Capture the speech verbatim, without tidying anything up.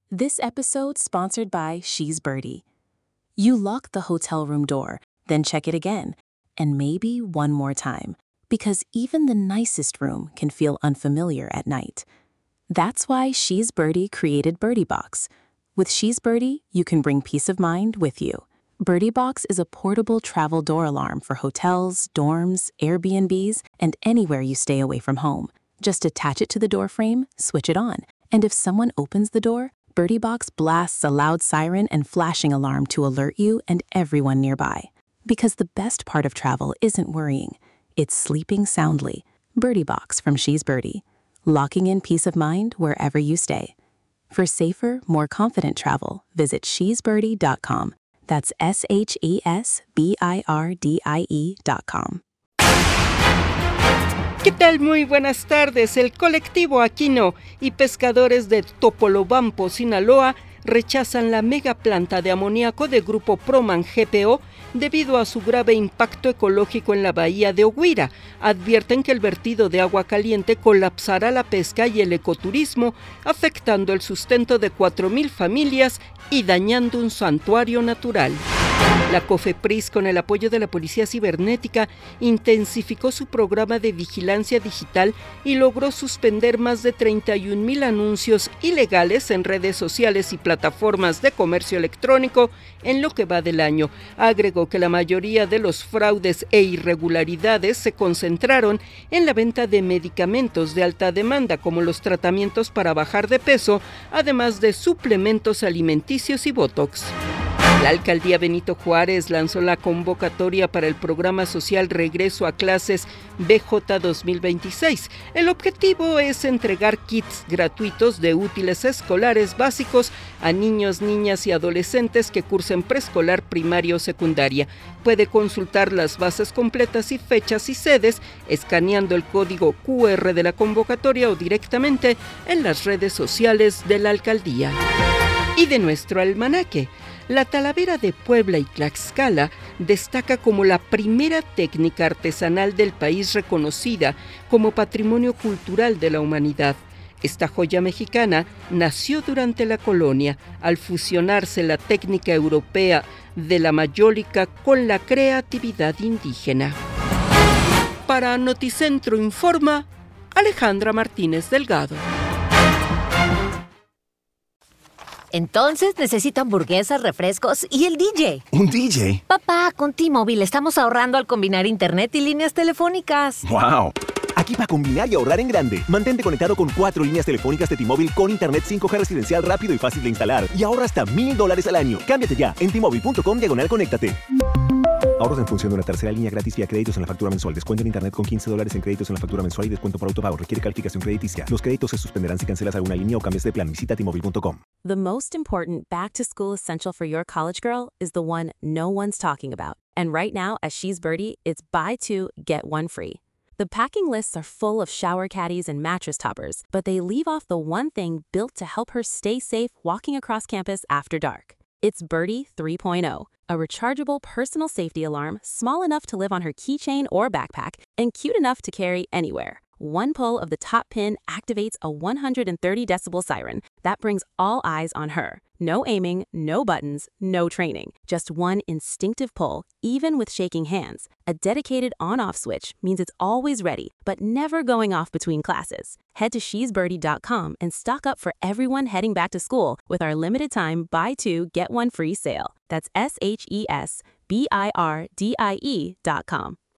This episode sponsored by She's Birdie. You lock the hotel room door, then check it again, and maybe one more time, because even the nicest room can feel unfamiliar at night. That's why She's Birdie created Birdie Box. With She's Birdie, you can bring peace of mind with you. Birdie Box is a portable travel door alarm for hotels, dorms, Airbnbs, and anywhere you stay away from home. Just attach it to the door frame, switch it on, and if someone opens the door, Birdie Box blasts a loud siren and flashing alarm to alert you and everyone nearby. Because the best part of travel isn't worrying, it's sleeping soundly. Birdie Box from She's Birdie, locking in peace of mind wherever you stay. For safer, more confident travel, visit she's birdie dot com. That's S H E S B I R D I E dot com. ¿Qué tal? Muy buenas tardes. El colectivo Aquino y pescadores de Topolobampo, Sinaloa, rechazan la mega planta de amoníaco de Grupo Proman G P O debido a su grave impacto ecológico en la bahía de Oguira. Advierten que el vertido de agua caliente colapsará la pesca y el ecoturismo, afectando el sustento de cuatro mil familias y dañando un santuario natural. La COFEPRIS, con el apoyo de la Policía Cibernética, intensificó su programa de vigilancia digital y logró suspender más de treinta y un mil anuncios ilegales en redes sociales y plataformas de comercio electrónico en lo que va del año. Agregó que la mayoría de los fraudes e irregularidades se concentraron en la venta de medicamentos de alta demanda, como los tratamientos para bajar de peso, además de suplementos alimenticios y botox. La alcaldía Benito Juárez lanzó la convocatoria para el programa social Regreso a Clases B J dos mil veintiséis. El objetivo es entregar kits gratuitos de útiles escolares básicos a niños, niñas y adolescentes que cursen preescolar, primaria o secundaria. Puede consultar las bases completas y fechas y sedes escaneando el código Q R de la convocatoria o directamente en las redes sociales de la alcaldía. Y de nuestro almanaque. La Talavera de Puebla y Tlaxcala destaca como la primera técnica artesanal del país reconocida como Patrimonio Cultural de la Humanidad. Esta joya mexicana nació durante la colonia, al fusionarse la técnica europea de la mayólica con la creatividad indígena. Para Noticentro Informa, Alejandra Martínez Delgado. Entonces necesito hamburguesas, refrescos y el D J. ¿Un D J? Papá, con T-Mobile estamos ahorrando al combinar internet y líneas telefónicas. ¡Wow! Aquí para combinar y ahorrar en grande. Mantente conectado con cuatro líneas telefónicas de T-Mobile con internet cinco G residencial rápido y fácil de instalar. Y ahorra hasta mil dólares al año. Cámbiate ya en T Mobile punto com diagonal conéctate. Ahorros en función de una tercera línea gratis vía créditos en la factura mensual. Descuento en internet con quince dólares en créditos en la factura mensual y descuento por autopago. Requiere calificación crediticia. Los créditos se suspenderán si cancelas alguna línea o cambias de plan. Visita T Mobile punto com. The most important back-to-school essential for your college girl is the one no one's talking about. And right now, at She's Birdie, it's buy two, get one free. The packing lists are full of shower caddies and mattress toppers, but they leave off the one thing built to help her stay safe walking across campus after dark. It's Birdie three point oh, a rechargeable personal safety alarm small enough to live on her keychain or backpack and cute enough to carry anywhere. One pull of the top pin activates a one hundred thirty decibel siren that brings all eyes on her. No aiming, no buttons, no training. Just one instinctive pull, even with shaking hands. A dedicated on-off switch means it's always ready, but never going off between classes. Head to she's birdie dot com and stock up for everyone heading back to school with our limited time buy two, get one free sale. That's S H E S B I R D I E dot com.